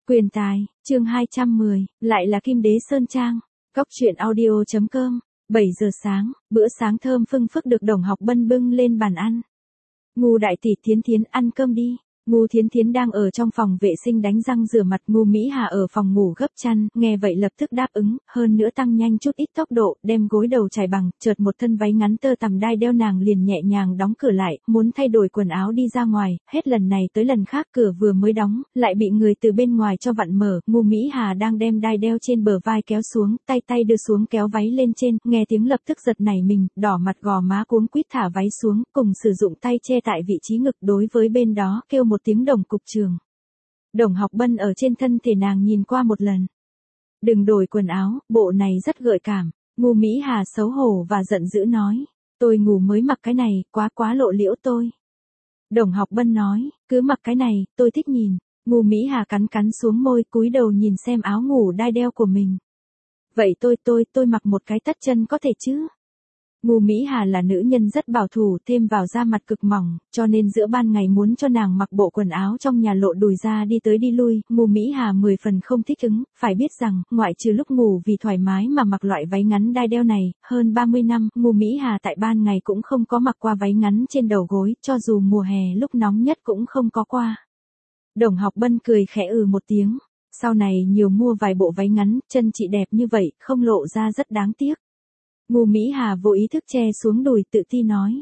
Quyền tài, chương 210, lại là Kim Đế Sơn Trang. Cóc truyện audio.com, 7 giờ sáng, bữa sáng thơm phưng phức được Đồng Học Bân bưng lên bàn ăn. Ngu đại tỷ Thiến Thiến ăn cơm đi. Ngu Thiến Thiến đang ở trong phòng vệ sinh đánh răng rửa mặt, Ngu Mỹ Hà ở phòng ngủ gấp chăn, nghe vậy lập tức đáp ứng, hơn nữa tăng nhanh chút ít tốc độ, đem gối đầu trải bằng, chợt một thân váy ngắn tơ tằm đai đeo nàng liền nhẹ nhàng đóng cửa lại, muốn thay đổi quần áo đi ra ngoài, hết lần này tới lần khác cửa vừa mới đóng, lại bị người từ bên ngoài cho vặn mở, Ngu Mỹ Hà đang đem đai đeo trên bờ vai kéo xuống, tay đưa xuống kéo váy lên trên, nghe tiếng lập tức giật nảy mình, đỏ mặt gò má cuống quýt thả váy xuống, cùng sử dụng tay che tại vị trí ngực đối với bên đó, kêu một tiếng Đồng cục trưởng. Đồng Học Bân ở trên thân thể nàng nhìn qua một lần. Đừng đổi quần áo, bộ này rất gợi cảm. Ngu Mỹ Hà xấu hổ và giận dữ nói. Tôi ngủ mới mặc cái này, quá lộ liễu tôi. Đồng Học Bân nói, cứ mặc cái này, tôi thích nhìn. Ngu Mỹ Hà cắn xuống môi, cúi đầu nhìn xem áo ngủ đai đeo của mình. Vậy tôi mặc một cái tất chân có thể chứ? Ngu Mỹ Hà là nữ nhân rất bảo thủ, thêm vào da mặt cực mỏng, cho nên giữa ban ngày muốn cho nàng mặc bộ quần áo trong nhà lộ đùi ra đi tới đi lui, Ngu Mỹ Hà 10 phần không thích ứng, phải biết rằng, ngoại trừ lúc ngủ vì thoải mái mà mặc loại váy ngắn đai đeo này, hơn 30 năm, Ngu Mỹ Hà tại ban ngày cũng không có mặc qua váy ngắn trên đầu gối, cho dù mùa hè lúc nóng nhất cũng không có qua. Đồng Học Bân cười khẽ một tiếng, sau này nhiều mua vài bộ váy ngắn, chân chị đẹp như vậy, không lộ ra rất đáng tiếc. Ngu Mỹ Hà vô ý thức che xuống đùi tự ti nói.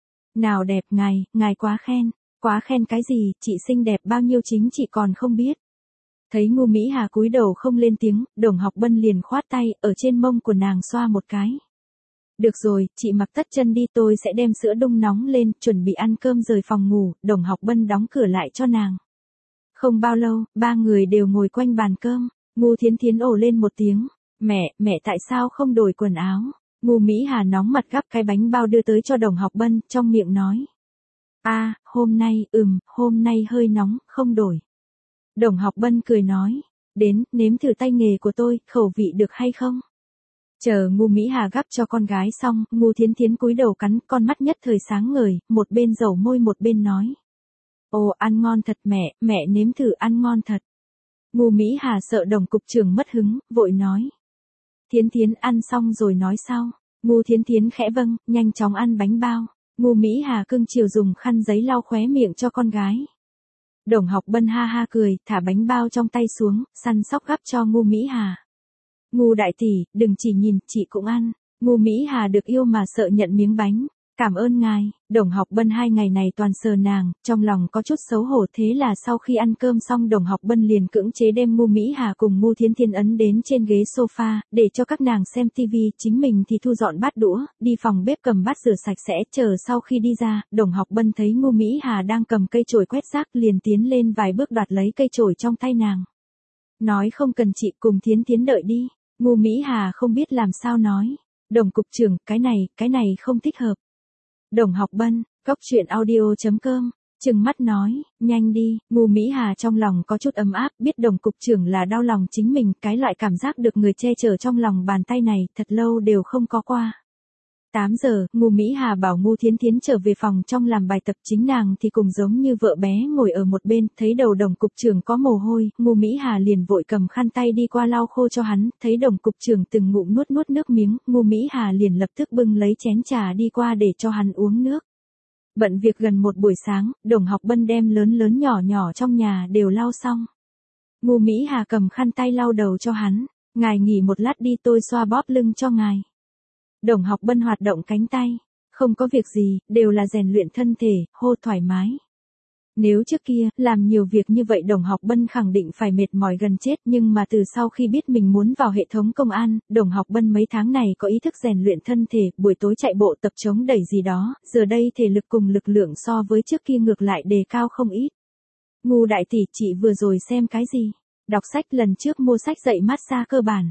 Nào đẹp ngài quá khen cái gì, chị xinh đẹp bao nhiêu chính chị còn không biết. Thấy Ngu Mỹ Hà cúi đầu không lên tiếng, Đồng Học Bân liền khoát tay, ở trên mông của nàng xoa một cái. Được rồi, chị mặc tất chân đi, tôi sẽ đem sữa đun nóng lên, chuẩn bị ăn cơm rời phòng ngủ, Đồng Học Bân đóng cửa lại cho nàng. Không bao lâu, ba người đều ngồi quanh bàn cơm, Ngu Thiến Thiến ồ lên một tiếng, mẹ tại sao không đổi quần áo? Ngu Mỹ Hà nóng mặt gắp cái bánh bao đưa tới cho Đồng Học Bân, trong miệng nói. Hôm nay hơi nóng, không đổi. Đồng Học Bân cười nói, đến, nếm thử tay nghề của tôi, khẩu vị được hay không? Chờ Ngu Mỹ Hà gắp cho con gái xong, Ngu Thiến Thiến cúi đầu cắn, con mắt nhất thời sáng ngời, một bên dầu môi một bên nói. Ồ, ăn ngon thật mẹ nếm thử ăn ngon thật. Ngu Mỹ Hà sợ Đồng cục trưởng mất hứng, vội nói. Thiến Thiến ăn xong rồi nói sau. Ngu Thiến Thiến khẽ vâng, nhanh chóng ăn bánh bao. Ngu Mỹ Hà cưng chiều dùng khăn giấy lau khóe miệng cho con gái. Đồng Học Bân ha ha cười, thả bánh bao trong tay xuống, săn sóc gắp cho Ngu Mỹ Hà. Ngu đại tỷ, đừng chỉ nhìn, chị cũng ăn. Ngu Mỹ Hà được yêu mà sợ nhận miếng bánh. Cảm ơn ngài. Đồng Học Bân 2 ngày này toàn sờ nàng, trong lòng có chút xấu hổ, thế là sau khi ăn cơm xong Đồng Học Bân liền cưỡng chế đem Ngu Mỹ Hà cùng Ngu Thiến Thiến ấn đến trên ghế sofa, để cho các nàng xem tivi, chính mình thì thu dọn bát đũa, đi phòng bếp cầm bát rửa sạch sẽ, chờ sau khi đi ra, Đồng Học Bân thấy Ngu Mỹ Hà đang cầm cây chổi quét rác liền tiến lên vài bước đoạt lấy cây chổi trong tay nàng. Nói không cần chị, cùng Thiến Thiến đợi đi. Ngu Mỹ Hà không biết làm sao nói. Đồng cục trưởng, cái này không thích hợp. Đồng Học Bân, cóc truyện audio.com, trừng mắt nói, nhanh đi. Ngu Mỹ Hà trong lòng có chút ấm áp, biết Đồng cục trưởng là đau lòng chính mình, cái loại cảm giác được người che chở trong lòng bàn tay này, thật lâu đều không có qua. 8 giờ, Ngu Mỹ Hà bảo Ngu Thiến Thiến trở về phòng trong làm bài tập, chính nàng thì cùng giống như vợ bé ngồi ở một bên, thấy đầu Đồng cục trưởng có mồ hôi, Ngu Mỹ Hà liền vội cầm khăn tay đi qua lau khô cho hắn, thấy Đồng cục trưởng từng ngụm nuốt nước miếng, Ngu Mỹ Hà liền lập tức bưng lấy chén trà đi qua để cho hắn uống nước. Bận việc gần một buổi sáng, Đồng Học Bân đem lớn nhỏ trong nhà đều lau xong. Ngu Mỹ Hà cầm khăn tay lau đầu cho hắn, ngài nghỉ một lát đi, tôi xoa bóp lưng cho ngài. Đồng Học Bân hoạt động cánh tay, không có việc gì, đều là rèn luyện thân thể, hô thoải mái. Nếu trước kia, làm nhiều việc như vậy Đồng Học Bân khẳng định phải mệt mỏi gần chết, nhưng mà từ sau khi biết mình muốn vào hệ thống công an, Đồng Học Bân mấy tháng này có ý thức rèn luyện thân thể, buổi tối chạy bộ tập chống đẩy gì đó, giờ đây thể lực cùng lực lượng so với trước kia ngược lại đề cao không ít. Ngu đại tỷ, chị vừa rồi xem cái gì? Đọc sách, lần trước mua sách dạy massage cơ bản.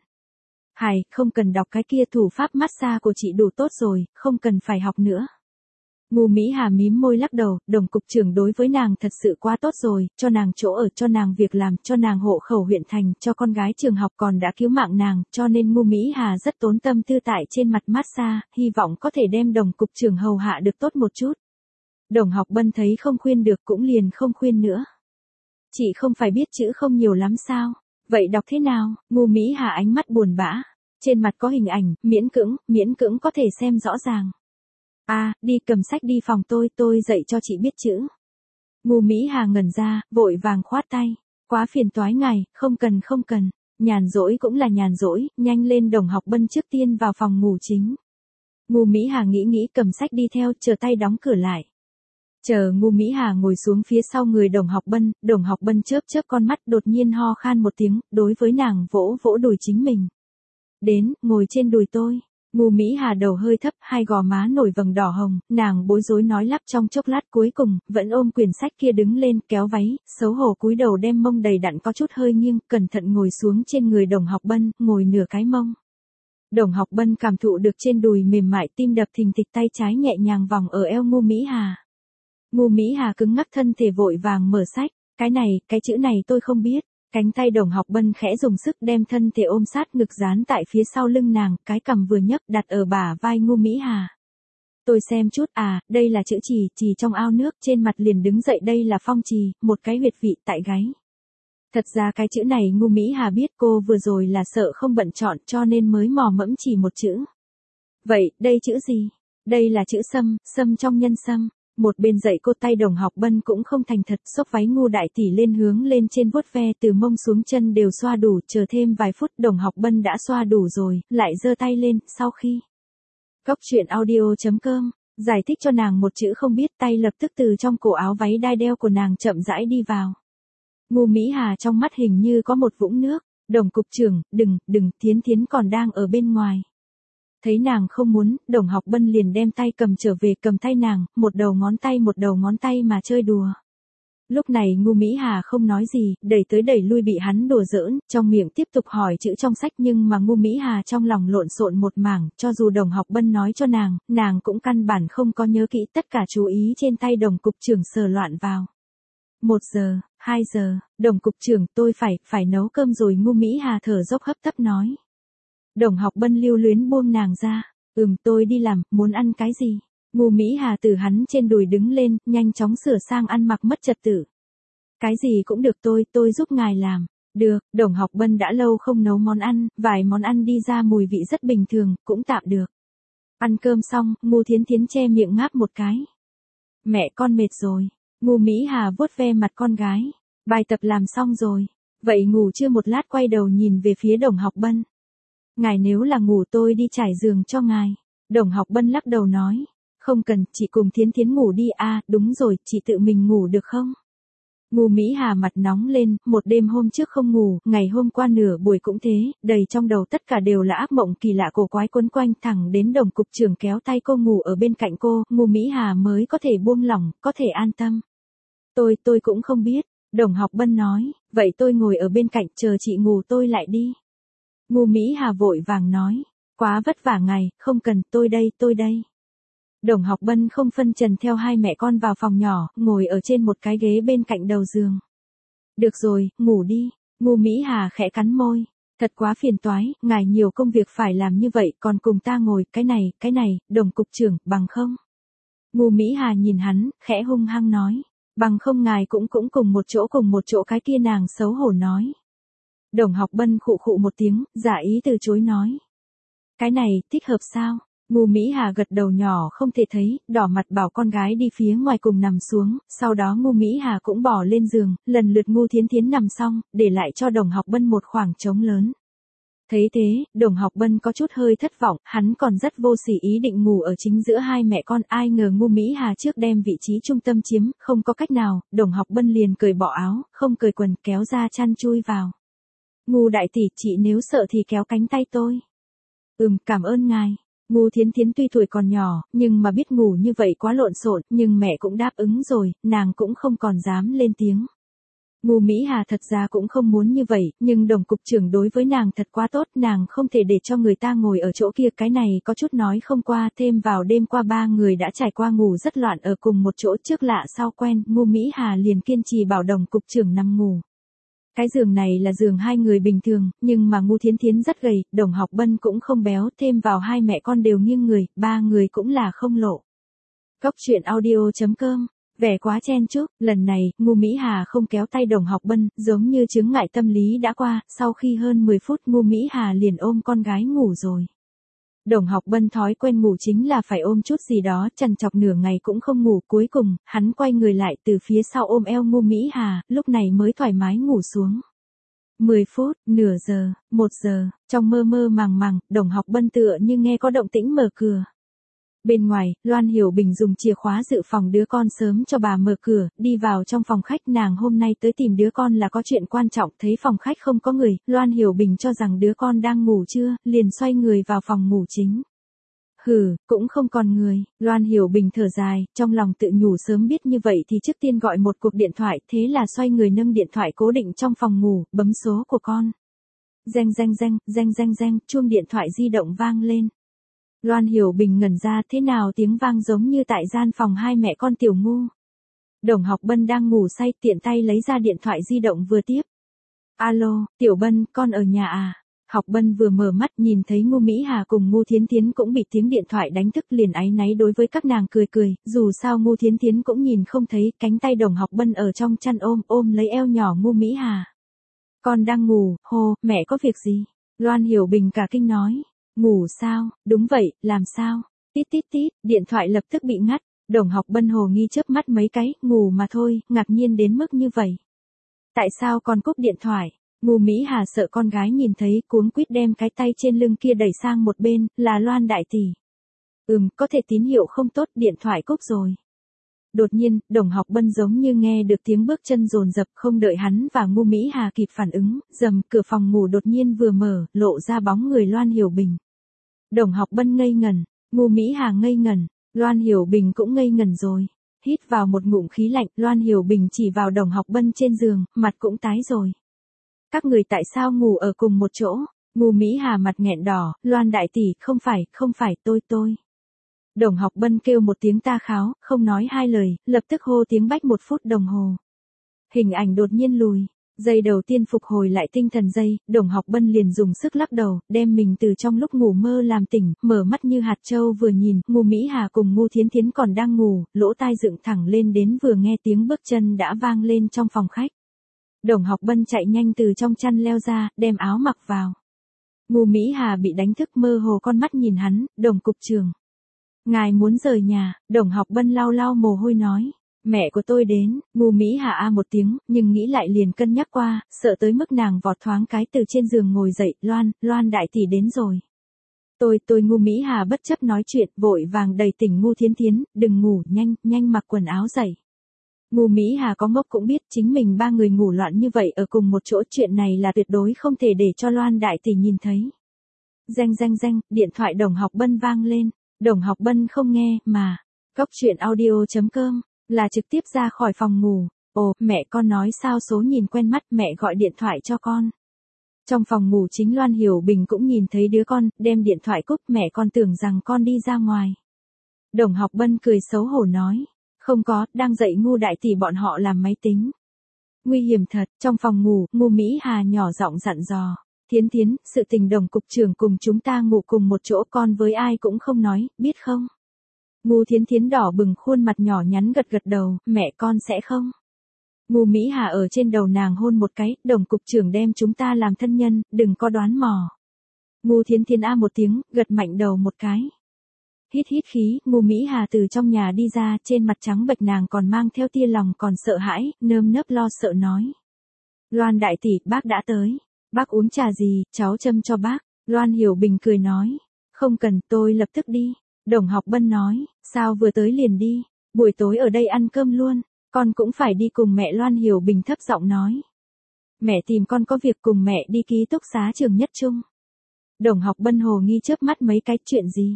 Không cần đọc cái kia, thủ pháp massage của chị đủ tốt rồi, không cần phải học nữa. Ngu Mỹ Hà mím môi lắc đầu, Đồng cục trưởng đối với nàng thật sự quá tốt rồi, cho nàng chỗ ở, cho nàng việc làm, cho nàng hộ khẩu huyện thành, cho con gái trường học, còn đã cứu mạng nàng, cho nên Ngu Mỹ Hà rất tốn tâm tư tại trên mặt massage, hy vọng có thể đem Đồng cục trưởng hầu hạ được tốt một chút. Đồng Học Bân thấy không khuyên được cũng liền không khuyên nữa. Chị không phải biết chữ không nhiều lắm sao? Vậy đọc thế nào? Ngô Mỹ Hà ánh mắt buồn bã. Trên mặt có hình ảnh, miễn cưỡng có thể xem rõ ràng. À, đi cầm sách đi phòng tôi dạy cho chị biết chữ. Ngô Mỹ Hà ngẩn ra, vội vàng khoát tay. Quá phiền toái ngài, không cần. Nhàn rỗi cũng là nhàn rỗi, nhanh lên Đồng Học Bân trước tiên vào phòng ngủ chính. Ngô Mỹ Hà nghĩ cầm sách đi theo, chờ tay đóng cửa lại. Chờ Ngô Mỹ Hà ngồi xuống phía sau người Đồng Học Bân chớp con mắt đột nhiên ho khan một tiếng, đối với nàng vỗ đùi chính mình. Đến, ngồi trên đùi tôi. Ngô Mỹ Hà đầu hơi thấp, hai gò má nổi vầng đỏ hồng, nàng bối rối nói lắp trong chốc lát cuối cùng, vẫn ôm quyển sách kia đứng lên, kéo váy, xấu hổ cúi đầu đem mông đầy đặn có chút hơi nghiêng, cẩn thận ngồi xuống trên người Đồng Học Bân, ngồi nửa cái mông. Đồng Học Bân cảm thụ được trên đùi mềm mại, tim đập thình thịch, tay trái nhẹ nhàng vòng ở eo Ngô Mỹ Hà. Ngô Mỹ Hà cứng ngắc thân thể vội vàng mở sách, cái chữ này tôi không biết. Cánh tay Đồng Học Bân khẽ dùng sức đem thân thể ôm sát ngực dán tại phía sau lưng nàng, cái cằm vừa nhấc đặt ở bả vai Ngô Mỹ Hà. Tôi xem chút, đây là chữ trì trong ao nước, trên mặt liền đứng dậy, đây là phong trì, một cái huyệt vị tại gáy. Thật ra cái chữ này Ngô Mỹ Hà biết, cô vừa rồi là sợ không bận chọn cho nên mới mò mẫm chỉ một chữ. Vậy, đây chữ gì? Đây là chữ sâm trong nhân sâm. Một bên dạy cô, tay Đồng Học Bân cũng không thành thật, xốc váy Ngô đại tỷ lên hướng lên trên vuốt ve, từ mông xuống chân đều xoa đủ, chờ thêm vài phút Đồng Học Bân đã xoa đủ rồi, lại giơ tay lên, sau khi. Goctruyện.audio.com giải thích cho nàng một chữ không biết, tay lập tức từ trong cổ áo váy đai đeo của nàng chậm rãi đi vào. Ngô Mỹ Hà trong mắt hình như có một vũng nước. Đồng cục trưởng, đừng, Thiến còn đang ở bên ngoài. Thấy nàng không muốn, Đồng Học Bân liền đem tay cầm trở về, cầm tay nàng, một đầu ngón tay mà chơi đùa. Lúc này Ngô Mỹ Hà không nói gì, đẩy tới đẩy lui bị hắn đùa giỡn, trong miệng tiếp tục hỏi chữ trong sách, nhưng mà Ngô Mỹ Hà trong lòng lộn xộn một mảng, cho dù Đồng Học Bân nói cho nàng cũng căn bản không có nhớ kỹ, tất cả chú ý trên tay Đồng cục trưởng sờ loạn vào. 1 giờ, 2 giờ, Đồng cục trưởng, tôi phải nấu cơm rồi, Ngô Mỹ Hà thở dốc hấp tấp nói. Đồng Học Bân lưu luyến buông nàng ra. Tôi đi làm, muốn ăn cái gì? Ngô Mỹ Hà từ hắn trên đùi đứng lên, nhanh chóng sửa sang ăn mặc mất trật tự. Cái gì cũng được, tôi giúp ngài làm. Được, Đồng Học Bân đã lâu không nấu món ăn, vài món ăn đi ra mùi vị rất bình thường, cũng tạm được. Ăn cơm xong, Ngô Thiến che miệng ngáp một cái. Mẹ con mệt rồi. Ngô Mỹ Hà vuốt ve mặt con gái. Bài tập làm xong rồi. Vậy ngủ chưa? Một lát quay đầu nhìn về phía Đồng Học Bân. Ngài nếu là ngủ tôi đi trải giường cho ngài. Đồng Học Bân lắc đầu nói. Không cần, chị cùng Thiến ngủ đi. Đúng rồi, chị tự mình ngủ được không? Ngô Mỹ Hà mặt nóng lên, một đêm hôm trước không ngủ, ngày hôm qua nửa buổi cũng thế, đầy trong đầu tất cả đều là ác mộng kỳ lạ cổ quái quấn quanh, thẳng đến Đồng cục trưởng kéo tay cô ngủ ở bên cạnh cô, Ngô Mỹ Hà mới có thể buông lỏng, có thể an tâm. Tôi cũng không biết, Đồng Học Bân nói, vậy tôi ngồi ở bên cạnh chờ chị ngủ tôi lại đi. Ngô Mỹ Hà vội vàng nói, quá vất vả ngài, không cần, tôi đây. Đồng Học Bân không phân trần theo hai mẹ con vào phòng nhỏ, ngồi ở trên một cái ghế bên cạnh đầu giường. Được rồi, ngủ đi. Ngô Mỹ Hà khẽ cắn môi. Thật quá phiền toái, ngài nhiều công việc phải làm như vậy, còn cùng ta ngồi, cái này, Đồng cục trưởng, bằng không? Ngô Mỹ Hà nhìn hắn, khẽ hung hăng nói. Bằng không ngài cũng cùng một chỗ, cái kia nàng xấu hổ nói. Đồng Học Bân khụ khụ một tiếng, giả ý từ chối nói. Cái này, thích hợp sao? Ngô Mỹ Hà gật đầu nhỏ không thể thấy, đỏ mặt bảo con gái đi phía ngoài cùng nằm xuống, sau đó Ngô Mỹ Hà cũng bỏ lên giường, lần lượt Ngô Thiến nằm xong, để lại cho Đồng Học Bân một khoảng trống lớn. Thấy thế, Đồng Học Bân có chút hơi thất vọng, hắn còn rất vô sỉ ý định ngủ ở chính giữa hai mẹ con, ai ngờ Ngô Mỹ Hà trước đem vị trí trung tâm chiếm, không có cách nào, Đồng Học Bân liền cởi bỏ áo, không cởi quần, kéo ra chăn chui vào. Ngô đại tỷ, chị nếu sợ thì kéo cánh tay tôi. Cảm ơn ngài. Ngô Thiến tuy tuổi còn nhỏ, nhưng mà biết ngủ như vậy quá lộn xộn, nhưng mẹ cũng đáp ứng rồi, nàng cũng không còn dám lên tiếng. Ngô Mỹ Hà thật ra cũng không muốn như vậy, nhưng Đồng cục trưởng đối với nàng thật quá tốt, nàng không thể để cho người ta ngồi ở chỗ kia, cái này có chút nói không qua, thêm vào đêm qua ba người đã trải qua ngủ rất loạn ở cùng một chỗ, trước lạ sau quen, Ngô Mỹ Hà liền kiên trì bảo Đồng cục trưởng nằm ngủ. Cái giường này là giường hai người bình thường, nhưng mà Ngô Thiến rất gầy, Đồng Học Bân cũng không béo, thêm vào hai mẹ con đều nghiêng người, ba người cũng là không lộ. Goctruyện.audio.com Vẻ quá chen chúc, lần này, Ngô Mỹ Hà không kéo tay Đồng Học Bân, giống như chướng ngại tâm lý đã qua, sau khi hơn 10 phút Ngô Mỹ Hà liền ôm con gái ngủ rồi. Đồng Học Bân thói quen ngủ chính là phải ôm chút gì đó, trằn trọc nửa ngày cũng không ngủ, cuối cùng, hắn quay người lại từ phía sau ôm eo Ngô Mỹ Hà, lúc này mới thoải mái ngủ xuống. 10 phút, nửa giờ, 1 giờ, trong mơ mơ màng màng, Đồng Học Bân tựa như nghe có động tĩnh mở cửa. Bên ngoài, Loan Hiểu Bình dùng chìa khóa dự phòng đứa con sớm cho bà mở cửa, đi vào trong phòng khách. Nàng hôm nay tới tìm đứa con là có chuyện quan trọng, thấy phòng khách không có người, Loan Hiểu Bình cho rằng đứa con đang ngủ trưa, liền xoay người vào phòng ngủ chính. Hừ, cũng không còn người, Loan Hiểu Bình thở dài, trong lòng tự nhủ sớm biết như vậy thì trước tiên gọi một cuộc điện thoại, thế là xoay người nâng điện thoại cố định trong phòng ngủ, bấm số của con. Reng reng reng, reng reng reng, chuông điện thoại di động vang lên. Loan Hiểu Bình ngẩn ra, thế nào tiếng vang giống như tại gian phòng hai mẹ con Tiểu Ngu. Đồng Học Bân đang ngủ say, tiện tay lấy ra điện thoại di động vừa tiếp. Alo, Tiểu Bân, con ở nhà à? Học Bân vừa mở mắt nhìn thấy Ngô Mỹ Hà cùng Ngô Thiến Thiến cũng bị tiếng điện thoại đánh thức, liền áy náy đối với các nàng cười cười, dù sao Ngô Thiến Thiến cũng nhìn không thấy, cánh tay Đồng Học Bân ở trong chăn ôm lấy eo nhỏ Ngô Mỹ Hà. Con đang ngủ, hô, mẹ có việc gì? Loan Hiểu Bình cả kinh nói. Ngủ sao? Đúng vậy, làm sao? Tít tít tít, điện thoại lập tức bị ngắt. Đồng Học Bân hồ nghi chớp mắt mấy cái, ngủ mà thôi, ngạc nhiên đến mức như vậy. Tại sao con cúp điện thoại? Ngô Mỹ Hà sợ con gái nhìn thấy, cuống quýt đem cái tay trên lưng kia đẩy sang một bên, là Loan đại tỷ. Có thể tín hiệu không tốt, điện thoại cúp rồi. Đột nhiên, Đồng Học Bân giống như nghe được tiếng bước chân dồn dập, không đợi hắn và Ngô Mỹ Hà kịp phản ứng, cửa phòng ngủ đột nhiên vừa mở, lộ ra bóng người Loan Hiểu Bình. Đồng Học Bân ngây ngẩn, Ngô Mỹ Hà ngây ngẩn, Loan Hiểu Bình cũng ngây ngẩn rồi. Hít vào một ngụm khí lạnh, Loan Hiểu Bình chỉ vào Đồng Học Bân trên giường, mặt cũng tái rồi. Các người tại sao ngủ ở cùng một chỗ? Ngô Mỹ Hà mặt nghẹn đỏ, Loan đại tỷ, không phải, tôi. Đồng Học Bân kêu một tiếng ta kháo, không nói hai lời, lập tức hô tiếng bách 1 phút đồng hồ. Hình ảnh đột nhiên lùi, giây đầu tiên phục hồi lại tinh thần Đồng Học Bân liền dùng sức lắc đầu, đem mình từ trong lúc ngủ mơ làm tỉnh, mở mắt như hạt trâu vừa nhìn, Ngô Mỹ Hà cùng Ngô Thiến Thiến còn đang ngủ, lỗ tai dựng thẳng lên đến vừa nghe tiếng bước chân đã vang lên trong phòng khách. Đồng Học Bân chạy nhanh từ trong chăn leo ra, đem áo mặc vào. Ngô Mỹ Hà bị đánh thức mơ hồ con mắt nhìn hắn, Đồng cục trưởng. Ngài muốn rời nhà, Đồng Học Bân lau mồ hôi nói. Mẹ của tôi đến, Ngô Mỹ Hà một tiếng, nhưng nghĩ lại liền cân nhắc qua, sợ tới mức nàng vọt thoáng cái từ trên giường ngồi dậy, Loan đại tỷ đến rồi. Tôi Ngô Mỹ Hà bất chấp nói chuyện, vội vàng đầy tỉnh Ngô Thiến Thiến, đừng ngủ, nhanh mặc quần áo dậy. Ngô Mỹ Hà có ngốc cũng biết chính mình ba người ngủ loạn như vậy ở cùng một chỗ, chuyện này là tuyệt đối không thể để cho Loan đại tỷ nhìn thấy. Reng reng reng, điện thoại Đồng Học Bân vang lên, Đồng Học Bân không nghe, mà, goctruyện.audio.com, là trực tiếp ra khỏi phòng ngủ. Ồ, mẹ con nói sao số nhìn quen mắt, mẹ gọi điện thoại cho con. Trong phòng ngủ chính Loan Hiểu Bình cũng nhìn thấy đứa con, đem điện thoại cúp, mẹ con tưởng rằng con đi ra ngoài. Đồng Học Bân cười xấu hổ nói. Không có, đang dạy Ngô đại tỷ bọn họ làm máy tính. Nguy hiểm thật, trong phòng ngủ, Ngô Mỹ Hà nhỏ giọng dặn dò. Thiến Thiến, sự tình Đồng cục trưởng cùng chúng ta ngủ cùng một chỗ, con với ai cũng không nói, biết không? Ngô Thiến Thiến đỏ bừng khuôn mặt nhỏ nhắn gật đầu, mẹ con sẽ không. Ngô Mỹ Hà ở trên đầu nàng hôn một cái, Đồng cục trưởng đem chúng ta làm thân nhân, đừng có đoán mò. Ngô Thiến Thiến một tiếng, gật mạnh đầu một cái. Hít khí, Ngô Mỹ Hà từ trong nhà đi ra, trên mặt trắng bệch nàng còn mang theo tia lòng còn sợ hãi, nơm nớp lo sợ nói. Loan đại tỷ, bác đã tới. Bác uống trà gì, cháu châm cho bác. Loan Hiểu Bình cười nói. Không cần, tôi lập tức đi. Đồng Học Bân nói, sao vừa tới liền đi, buổi tối ở đây ăn cơm luôn, con cũng phải đi cùng mẹ. Loan Hiểu Bình thấp giọng nói. Mẹ tìm con có việc, cùng mẹ đi ký túc xá Trường Nhất Trung. Đồng Học Bân hồ nghi chớp mắt mấy cái, chuyện gì?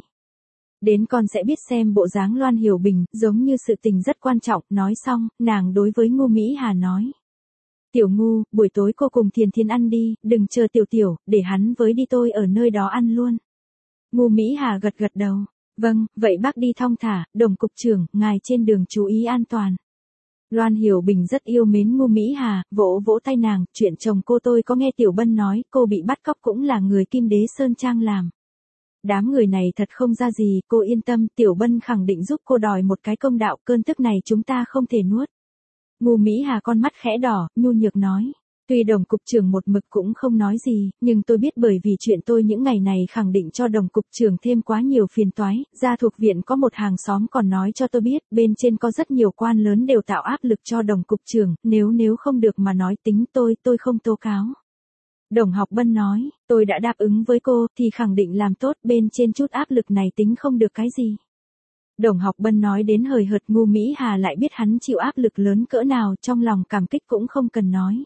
Đến con sẽ biết. Xem bộ dáng Loan Hiểu Bình, giống như sự tình rất quan trọng, nói xong, nàng đối với Ngô Mỹ Hà nói. Tiểu Ngu, buổi tối cô cùng Thiền Thiến ăn đi, đừng chờ Tiểu, để hắn với đi, tôi ở nơi đó ăn luôn. Ngô Mỹ Hà gật đầu. Vâng, vậy bác đi thong thả, Đồng cục trưởng, ngài trên đường chú ý an toàn. Loan Hiểu Bình rất yêu mến Ngô Mỹ Hà, vỗ tay nàng, chuyện chồng cô tôi có nghe Tiểu Bân nói, cô bị bắt cóc cũng là người Kim Đế Sơn Trang làm. đám người này thật không ra gì, cô yên tâm, Tiểu Bân khẳng định giúp cô đòi một cái công đạo, cơn tức này chúng ta không thể nuốt. Ngô Mỹ Hà con mắt khẽ đỏ, nhu nhược nói. Tuy Đồng cục trưởng một mực cũng không nói gì, nhưng tôi biết bởi vì chuyện tôi những ngày này khẳng định cho Đồng cục trưởng thêm quá nhiều phiền toái, gia thuộc viện có một hàng xóm còn nói cho tôi biết, bên trên có rất nhiều quan lớn đều tạo áp lực cho Đồng cục trưởng, nếu không được mà nói tính tôi không tố cáo. Đồng Học Bân nói, tôi đã đáp ứng với cô, thì khẳng định làm tốt, bên trên chút áp lực này tính không được cái gì. Đồng Học Bân nói đến hời hợt, Ngô Mỹ Hà lại biết hắn chịu áp lực lớn cỡ nào, trong lòng cảm kích cũng không cần nói.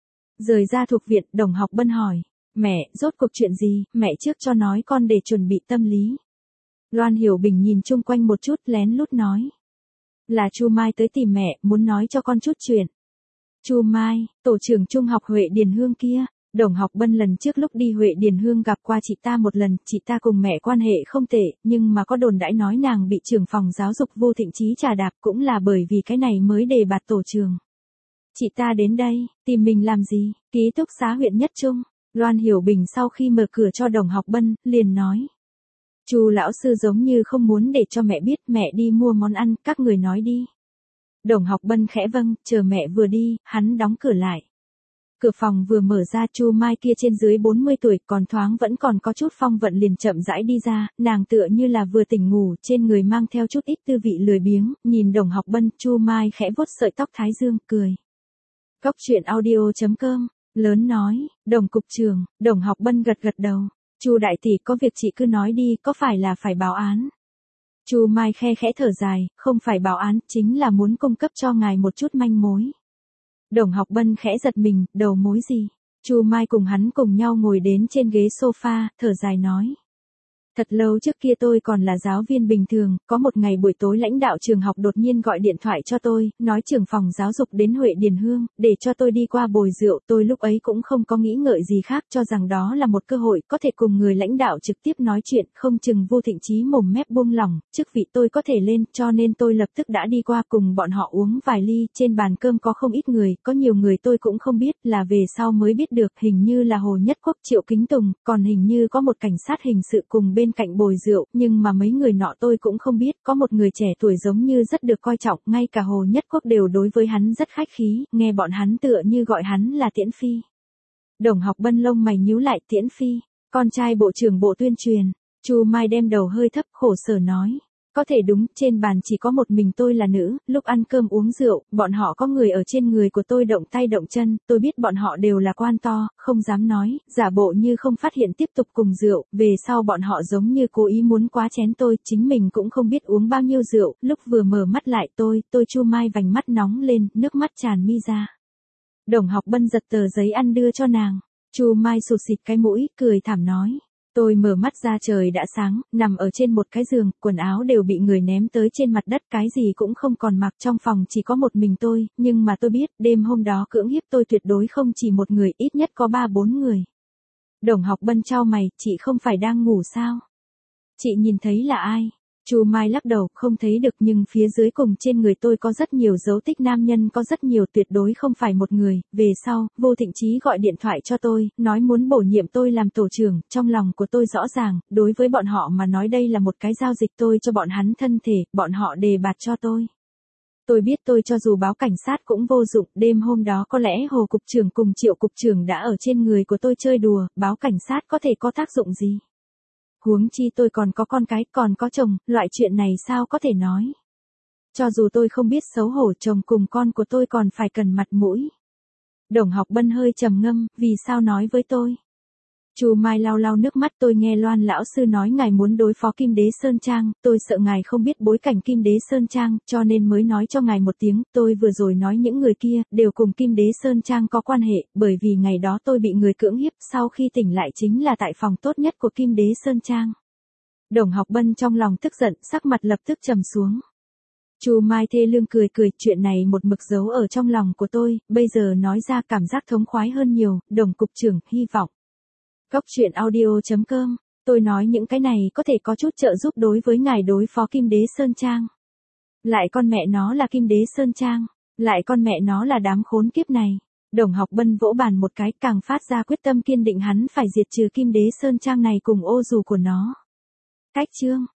Rời ra thuộc viện, Đồng Học Bân hỏi, mẹ, rốt cuộc chuyện gì, mẹ trước cho nói con để chuẩn bị tâm lý. Loan Hiểu Bình nhìn chung quanh một chút lén lút nói. Là Chu Mai tới tìm mẹ, muốn nói cho con chút chuyện. Chu Mai, tổ trưởng trung học Huệ Điền Hương kia. Đồng Học Bân lần trước lúc đi Huệ Điền Hương gặp qua chị ta một lần, chị ta cùng mẹ quan hệ không tệ, nhưng mà có đồn đãi nói nàng bị trưởng phòng giáo dục Vô Thịnh Chí trà đạp, cũng là bởi vì cái này mới đề bạt tổ trưởng. Chị ta đến đây, tìm mình làm gì? Ký túc xá huyện Nhất Trung. Loan Hiểu Bình sau khi mở cửa cho Đồng Học Bân, liền nói. Chu lão sư giống như không muốn để cho mẹ biết, mẹ đi mua món ăn, các người nói đi. Đồng Học Bân khẽ vâng, chờ mẹ vừa đi, hắn đóng cửa lại. Cửa phòng vừa mở ra, Chu Mai kia trên dưới 40 tuổi, còn thoáng vẫn còn có chút phong vận liền chậm rãi đi ra, nàng tựa như là vừa tỉnh ngủ, trên người mang theo chút ít tư vị lười biếng, nhìn Đồng Học Bân, Chu Mai khẽ vuốt sợi tóc thái dương, cười. Cốc truyện audio.com, lớn nói, Đồng cục trưởng, Đồng Học Bân gật gật đầu. Chu đại tỷ, có việc chị cứ nói đi, có phải là phải báo án? Chu Mai khe khẽ thở dài, không phải báo án, chính là muốn cung cấp cho ngài một chút manh mối. Đồng Học Bân khẽ giật mình, đầu mối gì? Chu Mai cùng hắn cùng nhau ngồi đến trên ghế sofa, thở dài nói. Thật lâu trước kia tôi còn là giáo viên bình thường, có một ngày buổi tối lãnh đạo trường học đột nhiên gọi điện thoại cho tôi, nói trưởng phòng giáo dục đến Huệ Điền Hương, để cho tôi đi qua bồi rượu, tôi lúc ấy cũng không có nghĩ ngợi gì khác, cho rằng đó là một cơ hội, có thể cùng người lãnh đạo trực tiếp nói chuyện, không chừng Vô Thịnh Chí mồm mép buông lỏng, chức vị tôi có thể lên, cho nên tôi lập tức đã đi qua cùng bọn họ uống vài ly, trên bàn cơm có không ít người, có nhiều người tôi cũng không biết, là về sau mới biết được, hình như là Hồ Nhất Quốc, Triệu Kính Tùng, còn hình như có một cảnh sát hình sự cùng bên cạnh bồi rượu, nhưng mà mấy người nọ tôi cũng không biết, có một người trẻ tuổi giống như rất được coi trọng, ngay cả Hồ Nhất Quốc đều đối với hắn rất khách khí, nghe bọn hắn tựa như gọi hắn là Tiễn Phi. Đồng Học Bân lông mày nhíu lại, Tiễn Phi, con trai bộ trưởng bộ tuyên truyền. Chu Mai đem đầu hơi thấp, khổ sở nói. Có thể đúng, trên bàn chỉ có một mình tôi là nữ, lúc ăn cơm uống rượu, bọn họ có người ở trên người của tôi động tay động chân, tôi biết bọn họ đều là quan to, không dám nói, giả bộ như không phát hiện tiếp tục cùng rượu, về sau bọn họ giống như cố ý muốn quá chén tôi, chính mình cũng không biết uống bao nhiêu rượu, lúc vừa mở mắt lại tôi Chu Mai vành mắt nóng lên, nước mắt tràn mi ra. Đồng Học Bân giật tờ giấy ăn đưa cho nàng, Chu Mai sụt xịt cái mũi, cười thảm nói. Tôi mở mắt ra trời đã sáng, nằm ở trên một cái giường, quần áo đều bị người ném tới trên mặt đất, cái gì cũng không còn mặc, trong phòng chỉ có một mình tôi, nhưng mà tôi biết, đêm hôm đó cưỡng hiếp tôi tuyệt đối không chỉ một người, ít nhất có 3-4 người. Đồng Học Bân chau mày, chị không phải đang ngủ sao? Chị nhìn thấy là ai? Chu Mai lắc đầu, không thấy được, nhưng phía dưới cùng trên người tôi có rất nhiều dấu tích nam nhân, có rất nhiều, tuyệt đối không phải một người. Về sau, Vô Thịnh Chí gọi điện thoại cho tôi, nói muốn bổ nhiệm tôi làm tổ trưởng, trong lòng của tôi rõ ràng, đối với bọn họ mà nói đây là một cái giao dịch, tôi cho bọn hắn thân thể, bọn họ đề bạt cho tôi. Tôi biết tôi cho dù báo cảnh sát cũng vô dụng, đêm hôm đó có lẽ Hồ cục trưởng cùng Triệu cục trưởng đã ở trên người của tôi chơi đùa, báo cảnh sát có thể có tác dụng gì? Huống chi tôi còn có con cái, còn có chồng, loại chuyện này sao có thể nói. Cho dù tôi không biết xấu hổ, chồng cùng con của tôi còn phải cần mặt mũi. Đồng Học Bân hơi trầm ngâm, vì sao nói với tôi? Chu Mai lau lau nước mắt, tôi nghe Loan lão sư nói ngài muốn đối phó Kim Đế Sơn Trang, tôi sợ ngài không biết bối cảnh Kim Đế Sơn Trang, cho nên mới nói cho ngài một tiếng, tôi vừa rồi nói những người kia, đều cùng Kim Đế Sơn Trang có quan hệ, bởi vì ngày đó tôi bị người cưỡng hiếp, sau khi tỉnh lại chính là tại phòng tốt nhất của Kim Đế Sơn Trang. Đồng Học Bân trong lòng tức giận, sắc mặt lập tức trầm xuống. Chu Mai thê lương cười, chuyện này một mực giấu ở trong lòng của tôi, bây giờ nói ra cảm giác thống khoái hơn nhiều, Đồng cục trưởng, hy vọng. Cốc truyện audio.com, tôi nói những cái này có thể có chút trợ giúp đối với ngài đối phó Kim Đế Sơn Trang. Lại con mẹ nó là Kim Đế Sơn Trang, lại con mẹ nó là đám khốn kiếp này. Đồng Học Bân vỗ bàn một cái, càng phát ra quyết tâm kiên định hắn phải diệt trừ Kim Đế Sơn Trang này cùng ô dù của nó. Cách chương